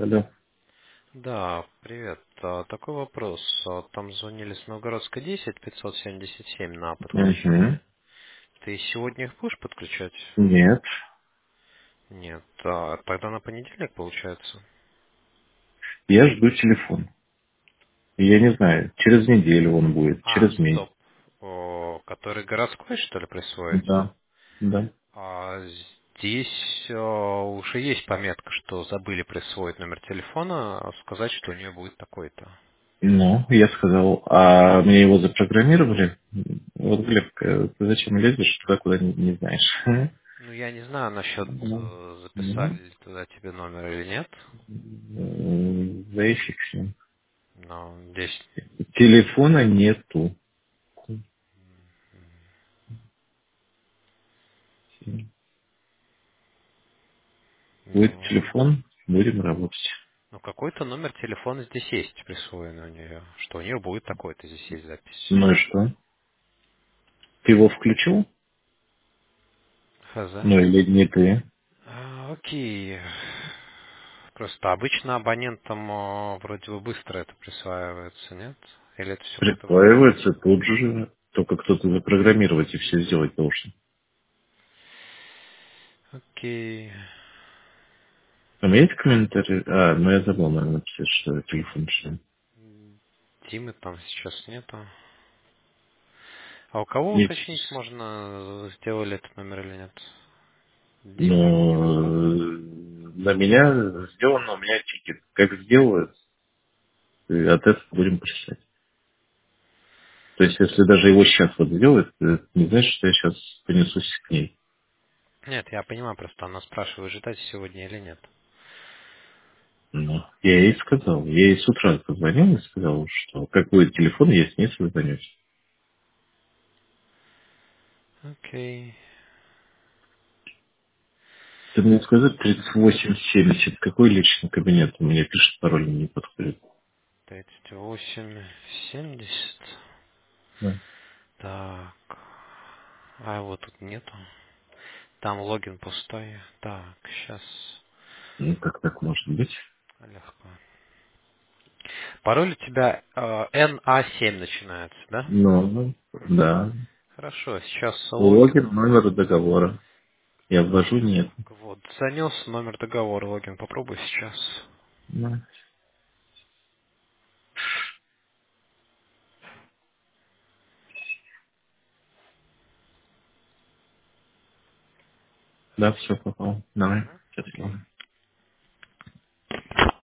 Алло. Да, привет. Такой вопрос. Там звонили с Новгородской 10, 577 на Угу. подключение. Ты сегодня их будешь подключать? Нет. Нет. Тогда на понедельник получается? Я жду телефон. Я не знаю, через неделю он будет, через месяц. Стоп. Который городской, что ли, присвоить? Да. Да. А здесь уже есть пометка, что забыли присвоить номер телефона, сказать, что у нее будет такой-то. Ну, я сказал, а мне его запрограммировали? Вот, Глеб, ты зачем лезешь туда, куда не знаешь? Ну, я не знаю насчет, Ну, записали ну, ли туда тебе номер или нет, зафиксим. но здесь Телефона нету. Будет ну, телефон, будем работать. Ну, какой-то номер телефона здесь есть присвоенный у нее, что у нее будет такой-то, здесь есть запись. Ну и что? Ты его включил? Хз. Ну или не ты? Окей. Просто обычно абонентам вроде бы быстро это присваивается, нет? Или это все как-то временно? Присваивается тут же, только кто-то запрограммировать и все сделать должен. Окей. Там есть комментарий? А, ну я забыл, наверное, написать, что телефон член. Димы там сейчас нету. А у кого Есть. уточнить можно, сделали этот номер или нет? Димы? Но на меня сделано, у меня тикет. Как сделают, от этого будем писать. То есть, если даже его сейчас вот сделают, это не значит, что я сейчас понесусь к ней. Нет, я понимаю, просто она спрашивает, ждать сегодня или нет. Ну, я ей сказал. Я ей с утра позвонил и сказал, что как будет телефон, я с ней созвонюсь. Окей. Ты мне скажи, 3870, какой личный кабинет? У меня пишет, пароль не подходит. 38, 70. Да. Так. А его тут нету. Там логин пустой. Так, сейчас. Ну, как так может быть? Легко. Пароль у тебя NA7 начинается, да? Ну, да. Хорошо, сейчас Логин, логин. номер договора. Я ввожу, нет. Так, вот, занес номер договора логин. Попробуй сейчас. Ну, да, все попал. Давай. Сейчас, ладно.